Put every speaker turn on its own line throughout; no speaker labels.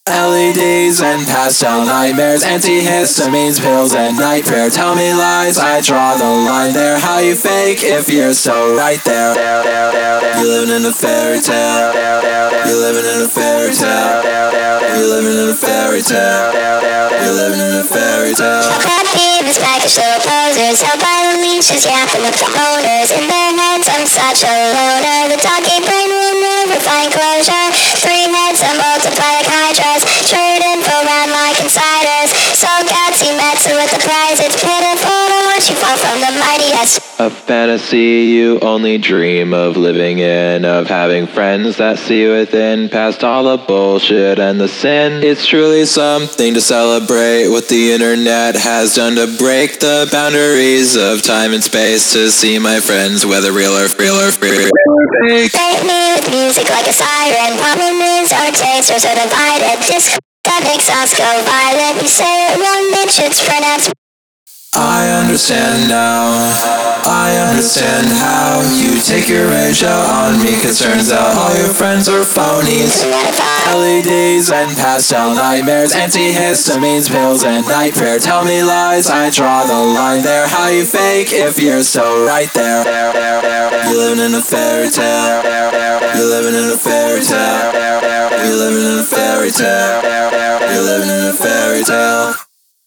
LEDs and pastel nightmares, antihistamines, pills and night prayer. Tell me lies, I draw the line there. How you fake if you're so right there? You living in a fairy tale. You living in a fairy tale. You living in a fairy tale. You living in a fairy tale.
Crap beavers, package little posers, held by the leashes, yapping with the owners. In their heads, I'm such a loner. The dog-gate brain will never find closure. 3 heads that multiply like hydras, trade info round like insiders. So gutsy, messing with the prize. It's pitiful to watch you fall from the mightiest.
A fantasy you only dream of living in, of having friends that see you within, past all the bullshit and the sin. It's truly something to celebrate what the internet has done to break the boundaries of time and space, to see my friends, whether real or fake.
Bait me with music like a siren. Problem is our tastes are so divided. Disco that makes us go violent. You say it wrong, bitch, it's pronounced.
I understand now. I understand how you take your rage out on me, 'cause turns out all your friends are phonies. LEDs and pastel nightmares, antihistamines, pills and night prayer. Tell me lies, I draw the line there. How you fake if you're so right there? You living in a fairy tale. You living in a fairy tale. You living in a fairy tale. You living in a fairy tale.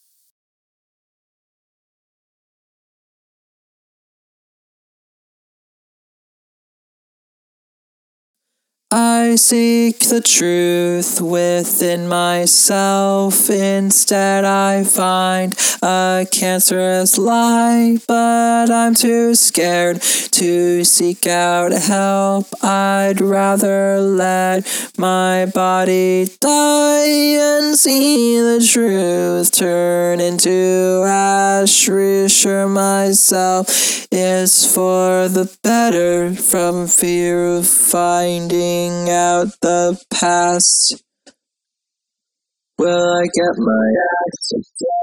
I seek the truth within myself. Instead I find a cancerous lie, but I'm too scared to seek out help. I'd rather let my body die and see the truth turn into ash. Reassure myself it's for the better, from fear of finding out the past. Will I get my ass